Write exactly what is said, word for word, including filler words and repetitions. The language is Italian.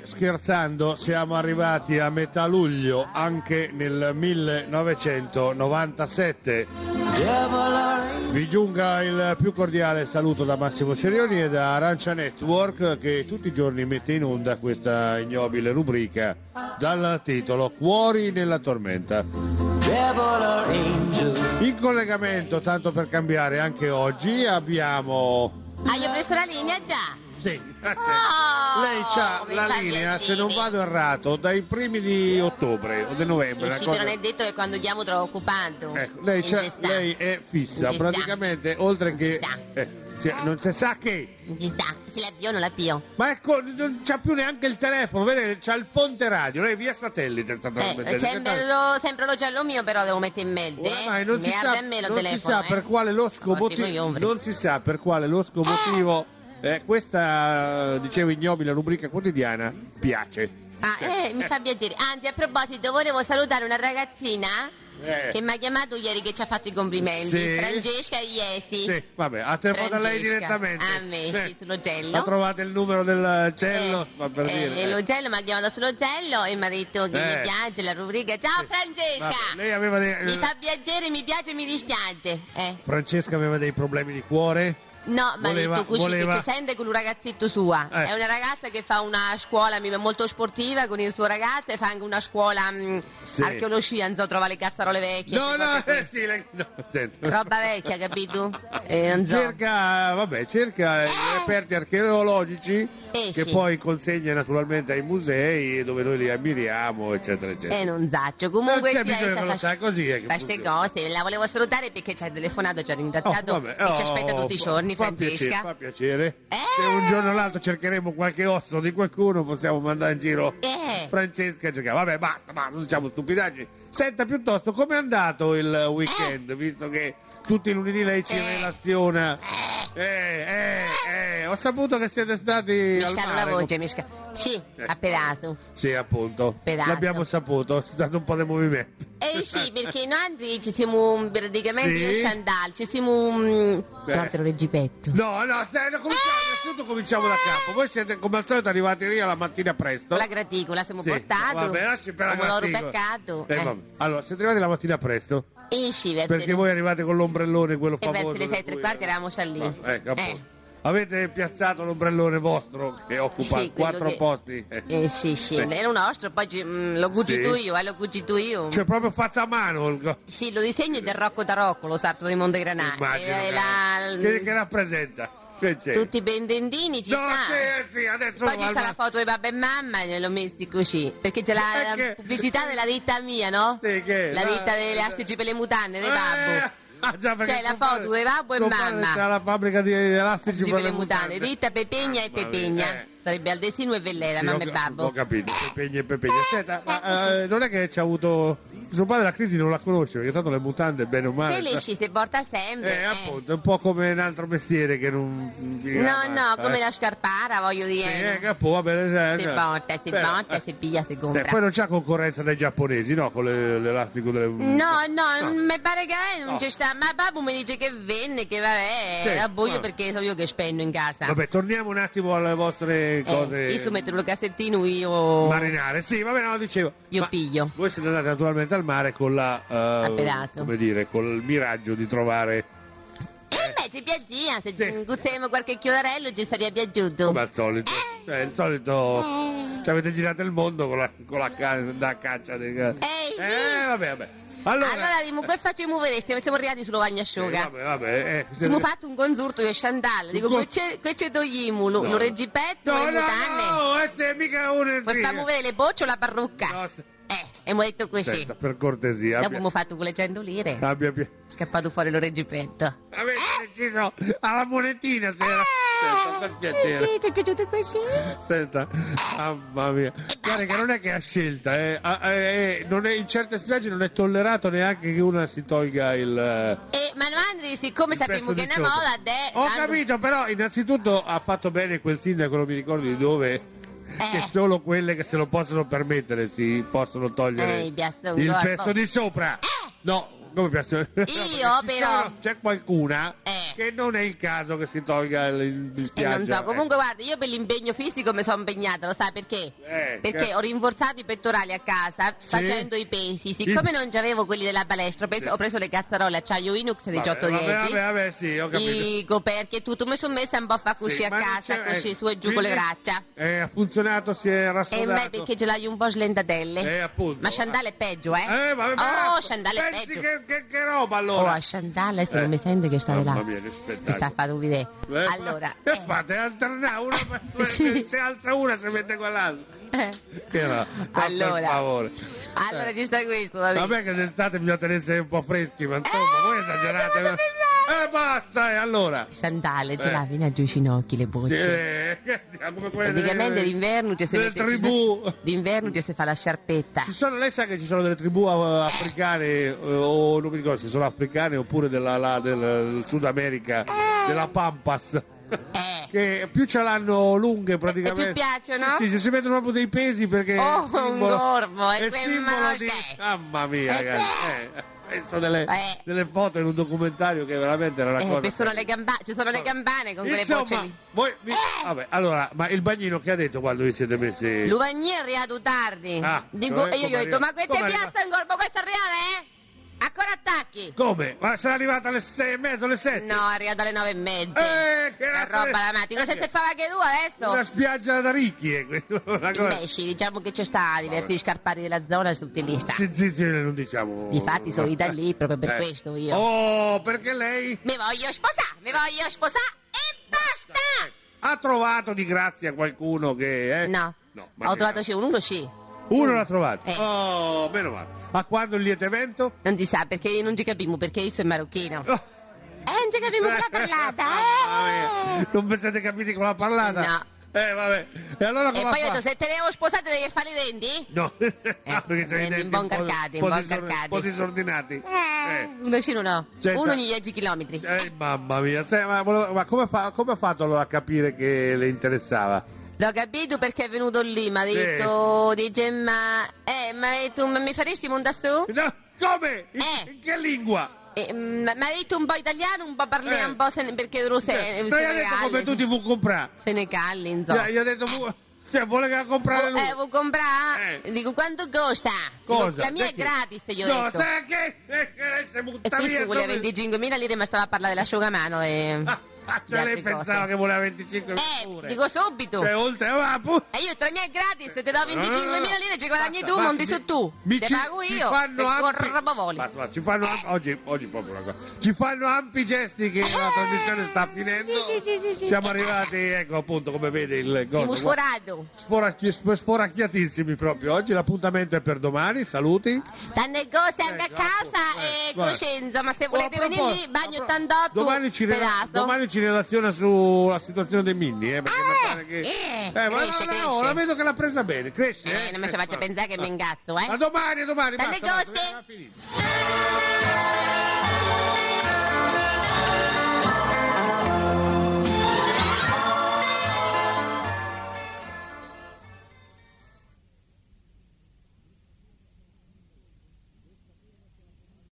scherzando, siamo arrivati a metà luglio anche nel millenovecentonovantasette. Vi giunga il più cordiale saluto da Massimo Cerioni e da Arancia Network, che tutti i giorni mette in onda questa ignobile rubrica dal titolo Cuori nella tormenta. In collegamento, tanto per cambiare, anche oggi abbiamo... Ah, io ho preso la linea già? Sì, oh, lei c'ha la linea, se non vado errato, dai primi di ottobre o di novembre. Sì, sì, cosa... però non è detto che quando chiamo trovo occupato. Ecco, lei, c'ha, lei è fissa, non praticamente, oltre che... Eh, cioè, non si sa che... Non si sa, se la pio o non la pio. Ma ecco, non c'ha più neanche il telefono, vede, c'ha il ponte radio, lei via satellite sta eh, c'è lo, sempre lo giallo mio, però devo mettere in mezzo. Oramai eh? non, si sa, me lo non telefono, si sa eh? per quale losco motivo, non si sa per quale losco motivo eh, questa, dicevo, ignobile rubrica quotidiana piace. Ah, cioè, eh, mi fa piacere. Anzi, a proposito, volevo salutare una ragazzina eh. che mi ha chiamato ieri, che ci ha fatto i complimenti. Sì. Francesca Iesi. Sì, vabbè, ha telefonato a lei direttamente. A me, eh. sì, sull'Ogello. Ha trovato il numero del cello, eh, va per eh, dire. E l'Ogello mi ha chiamato sull'Ogello e mi ha detto che eh. mi piace la rubrica. Ciao sì. Francesca! Vabbè, lei aveva dei... Mi fa piacere, mi piace e mi dispiace. Eh. Francesca aveva dei problemi di cuore? No, ma ha detto così, voleva... che ci sente con un ragazzetto sua. Eh. È una ragazza che fa una scuola molto sportiva con il suo ragazzo e fa anche una scuola mh, sì. archeologia, non so, trova le cazzarole vecchie. No, no, eh, sì, le... no, roba vecchia, capito? Eh, non so. Cerca, vabbè, cerca eh. i reperti archeologici eh, che sì. poi consegna naturalmente ai musei dove noi li ammiriamo, eccetera, eccetera. Eh, non zaccio. Comunque non sia, c'è bisogno che lo sa, così è che fa queste cose. La volevo salutare perché ci ha telefonato, ci ha ringraziato oh, vabbè, e oh, ci aspetta tutti i giorni. Fa Francesca. piacere, fa piacere. Eh. Se un giorno o l'altro cercheremo qualche osso di qualcuno, possiamo mandare in giro eh. Francesca a giocare. Vabbè, basta, ma non diciamo stupidaggini. Senta piuttosto, com'è andato il weekend, eh. visto che tutti i lunedì lei ci eh. relaziona. Eh, eh, eh, ho saputo che siete stati mi al scalo mare. la voce, mi scalo. Sì, eh. a pedazo. Sì, appunto. Pedazo. L'abbiamo saputo, c'è stato un po' di movimento. Eh sì, perché noi ci siamo praticamente sì. io e Chantal, ci siamo tolto il reggipetto. No, no, stai, no, cominciamo, innanzitutto cominciamo da capo. Voi siete come al solito arrivati lì la mattina presto. La graticola siamo sì. portati. Vabbè, lasci per la graticola. L'ho peccato. Eh, eh. Allora, siete arrivati la mattina presto? Eh sì, verso perché le... voi arrivate con l'ombrellone, quello e famoso. verso le sei e tre quarti eravamo già lì. No, ecco, eh. Avete piazzato l'ombrellone vostro che occupa sì, quattro che... posti? Eh sì, sì, eh. Era un nostro, poi mh, l'ho cucito sì. io, eh, l'ho cucito io. Cioè proprio fatto a mano? Sì, lo disegno del Rocco Tarocco, lo sarto di Montegranaro. Immagino, eh, la... che, che rappresenta? Che c'è? Tutti i pendentini ci no, sta. Sì, sì, adesso poi ci sta la foto di papà e mamma e l'ho messi così. Perché c'è la, la pubblicità della ditta mia, no? Sì, che? La ditta delle elastici per le mutande, dei eh. babbo. Ah, già, c'è la foto di babbo e mamma. C'è la fabbrica di elastici per le mutande. Ditta Pepegna ah, e Pepegna. Eh. Sarebbe Aldesino e Vellera, sì, mamma ho, e babbo. Ho capito, Pepegna e Pepegna. Senta, ma eh, non è che ci ha avuto... Suo padre la crisi non la conosce, perché tanto le mutande bene o male. Felici si porta sempre. Eh, eh. appunto, è un po' come un altro mestiere che non... No, no, come eh. la scarpara, voglio dire. Sì, eh, capo, va bene. Si botta, si Però, botta, eh. si piglia, si compra. Eh, poi non c'è concorrenza dai giapponesi, no? Con le, l'elastico delle... No, no, no. mi pare che non no. ci sta. Ma babbo mi dice che venne, che vabbè, sì, a buio no. perché so io che spendo in casa. Vabbè, torniamo un attimo alle vostre eh, cose. Io su metto il cassettino, io... Marinare, sì, vabbè, no, dicevo. Io ma piglio. Voi siete andati naturalmente al mare con la... Uh, come dire, col miraggio di trovare e eh beh ci piaceva, se sì. guzziamo qualche chiodarello ci sarebbe piaciuto come al solito eh. Cioè, il solito eh. ci avete girato il mondo con la, con la ca- da caccia dei... eh, sì. eh vabbè vabbè allora, allora dimo, che facciamo vedere? Stiamo, siamo arrivati sulla Vagnascioga. Eh, vabbè, vabbè. Eh, siamo se... fatto un consurto io e Chantal. Dico, con... qui c'è togliamo lo, no. lo reggipetto no, e le no, mutande. No, no, è mica un... Facciamo vedere le bocce o la parrucca. No, se... Eh, e abbiamo detto così. Senta, per cortesia. Dopo abbia... abbiamo fatto quelle cento lire. Abbia pi... Scappato fuori lo reggipetto. Avete eh? deciso alla monetina se era... Senta, per piacere. Sì, ti è piaciuto così? Senta, mamma mia. Guarda che non è che ha scelta, eh. Eh, non è, in certe spiagge non è tollerato neanche che una si tolga il... Eh, ma Andri, siccome sappiamo che è una moda... De... Ho And... capito, però innanzitutto ha fatto bene quel sindaco, non mi ricordo di dove... Eh. Che solo quelle che se lo possono permettere si possono togliere eh, il pezzo di sopra. Eh. No, come piace? Io però c'è qualcuna eh. che non è il caso che si tolga il, il e non so, eh. comunque guarda, io per l'impegno fisico mi sono impegnata, lo sai perché? Eh, perché che... ho rinforzato i pettorali a casa sì? facendo i pesi, siccome il... non c'avevo quelli della palestra, ho preso, sì. ho preso le cazzarole acciaio Inux diciotto dieci, vabbè, vabbè, vabbè, sì, ho capito. i coperchi e tutto, mi sono messa un po' a fare così sì, a casa, così eh, su e giù con le braccia. Eh, ha funzionato, si è rassodato. E me perché ce l'hai un po' slendatelle. Eh, appunto. Ma Sciandale è peggio, eh? Eh, vabbè, oh, Sciandale è pensi peggio. Che, che, che roba allora? Oh, Sciandale se eh. non mi sente che stai là. Mamma mia, che spettacolo. Si sta a fare un video. Eh, allora. Che eh. fate? Alternare una per... sì. Se alza una si mette quell'altra. Eh. Che no? Ma Allora. per favore. Allora eh. ci sta questo da dire. Vabbè che d'estate bisogna tenersi un po' freschi, ma insomma, voi esagerate. Ma... Eh basta, e allora? Sciandale, ce Eh. l'ha fino a giù i ginocchi, le Sì, bocce. eh, come quelle Praticamente delle- d'inverno ci si delle mette tribù. d'inverno ci si fa la sciarpetta. Ci sono, lei sa che ci sono delle tribù uh, africane, eh, o non mi ricordo se sono africane oppure della, la, del, del Sud America, della Pampas. Eh. Che più ce l'hanno lunghe praticamente. E più piacciono? Sì, sì, si mettono proprio dei pesi perché Oh, è simbolo, un gorbo, è è quel simbolo di... mosche. Mamma mia, Eh, ragazzi. Eh, ho visto delle, Eh. delle foto in un documentario che veramente era una Eh, cosa. ci sono le gamba- ci sono le campane con quelle Insomma, bocce lì. voi, mi- vabbè, allora, ma il bagnino che ha detto quando vi siete messi? L'Uvagnier è arrivato tardi. Ah, Dico, cioè, e io gli ho come detto, ma arriva- queste come piazza in corpo questa arrivata, eh? Ancora attacchi? Come? Ma sarà arrivata alle sei e mezza, alle sette? No, è arrivata alle nove e mezza. Eh, che La razza roba di- da matti. Cosa eh, se fa anche tu adesso? Una spiaggia da ricchi, eh, questo, una cosa. Invece diciamo che c'è sta diversi scarpari della zona, sono tutti lì sta. Sì, sì, sì, non diciamo. Difatti sono da lì proprio per Eh. questo io. Oh, perché lei Mi voglio sposare, mi voglio sposare e basta! ha trovato di grazia qualcuno che... Eh? No, No, ma ho che trovato cazzo. c'è uno sì. Uno l'ha trovato. Eh. Oh, meno male. Ma quando il lieto evento? Non si sa perché io non ci capiamo perché io sono marocchino. Oh. Eh, non ci capiamo con la parlata, Mamma mia. eh! Non vi siete capiti con la parlata? No. Eh, vabbè. E allora E come poi ho fa? detto, se te devo sposare devi fare i denti? No, no, perché c'hai i prendi denti un po' un po', incarcati, un un po' po' disor- incarcati. un po' disordinati. Eh. Uno sì, uno no. Senta. Uno ogni dieci chilometri. Eh, mamma mia, Se- ma, volevo- ma come, fa, come ha fatto allora a capire che le interessava? L'ho capito perché è venuto lì, mi ha Sì. detto, dice, ma, eh, ma tu mi faresti montare su? No, come? In, Eh. in che lingua? Eh, mm, mi ha detto un po' italiano, un po' parli Eh. un po' sen- perché ero se, Cioè, eh, non gli ha detto come tu ti fu comprare? Senecalli, Gli, insomma. ha- gli ha detto, vu- cioè, vuole che la comprare lui? Eh, vuoi comprare? Eh. Dico, quanto costa? Cosa? Dico, la mia è Perché? gratis, io ho No, detto. sai che? Eh, che lei si E butta questo via. voleva sopra- venticinquemila lire, ma stava a parlare dell'asciugamano e... Ah, di cioè lei altre pensava cose. che voleva venticinque Eh, pure. dico subito. Cioè, oltre a... pu- E io, tra mia è gratis, te do venticinquemila lire, ci guadagni Basta, tu, basta, monti mi- su tu. mi Te ci- pago ci io. fanno E ampi- corra voli. Basta, basta, ci fanno ampi- oggi, oggi proprio una cosa. Ci fanno ampi gesti che la trasmissione sta finendo. Sì, sì, sì, sì. Siamo E arrivati, ecco appunto, come vede il Siamo coso. sforato. Sforacchi- sf- sforacchiatissimi proprio oggi. L'appuntamento è per domani. Saluti. Tante cose anche a Ecco, casa eh, e guarda. Cosenza, ma se Oh, volete a venire lì, proposito- bagno a pro- ottantotto, domani ci, rela- pedazo. domani ci relaziona sulla situazione dei Minni, eh, perché Ah, mi pare che... eh, ma cresce, no, cresce. no, la vedo che l'ha presa bene, cresce. Eh, non mi ci faccia guarda. pensare che mi ingazzo, eh. A domani, a domani. Tante basta, basta, cose. era finito.